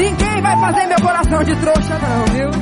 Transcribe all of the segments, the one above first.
Ninguém vai fazer meu coração de trouxa não, viu?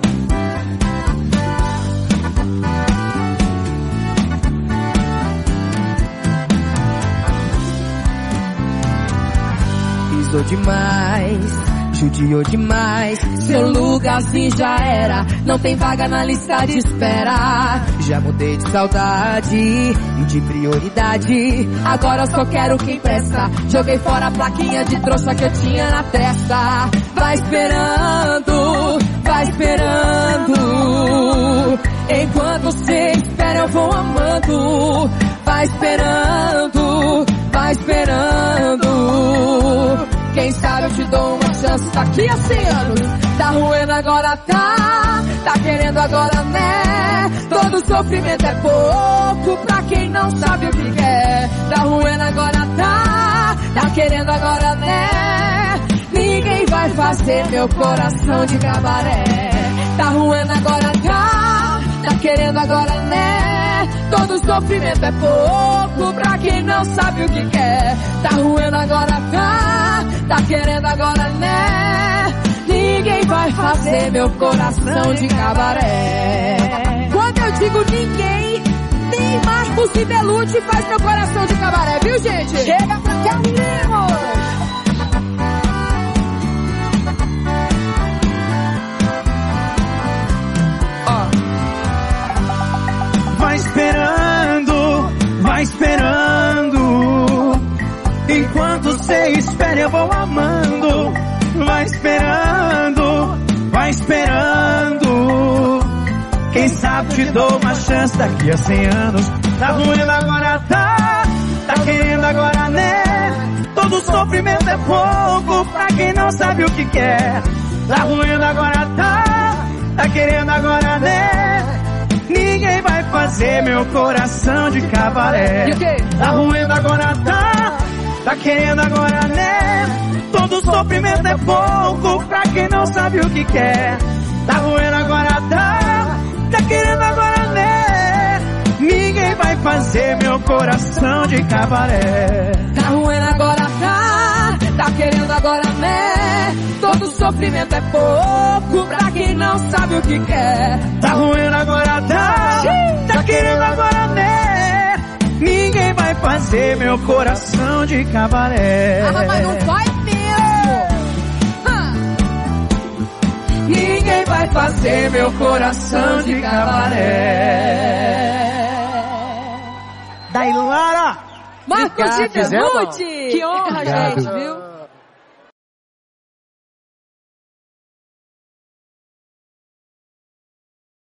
Pisou demais, judiou demais, seu lugarzinho já era, não tem vaga na lista de espera. Já mudei de saudade e de prioridade, agora eu só quero quem presta. Joguei fora a plaquinha de trouxa que eu tinha na testa. Vai esperando, vai esperando, enquanto você espera eu vou amando. Vai esperando, vai esperando, quem sabe eu te dou uma chance daqui a 100 anos. Tá ruim agora tá querendo agora né. Todo sofrimento é pouco pra quem não sabe o que quer. Tá ruim agora tá querendo agora né. Ninguém vai fazer meu coração de cabaré. Tá ruim agora tá querendo agora né. Todo sofrimento é pouco pra quem não sabe o que quer. Tá ruim agora tá querendo agora né. Ninguém vai fazer meu coração de cabaré. Quando eu digo ninguém, nem Marcos e Belucci faz meu coração de cabaré, viu gente? Chega pra cá, menino! Vai esperando, vai esperando, enquanto você espera eu vou amando. Vai esperando, vai esperando, quem sabe te dou uma chance daqui a 100 anos. Tá ruim agora tá querendo agora né. Todo sofrimento é pouco pra quem não sabe o que quer. Tá ruim agora tá querendo agora né. Ninguém vai fazer meu coração de cabaré. Tá ruim agora tá querendo agora né. Todo sofrimento é pouco pra quem não sabe o que quer. Tá ruim agora tá querendo agora né. Ninguém vai fazer meu coração de cabaré. Tá ruim agora tá querendo agora né. Todo sofrimento é pouco pra quem não sabe o que quer. Tá ruim agora tá querendo agora né. Ninguém vai fazer meu coração de cabaré. Ah, mas não vai mesmo. Ninguém vai fazer meu coração de cabaré. Daí, Lara! Marcos e Belucci! Que honra, gente, viu?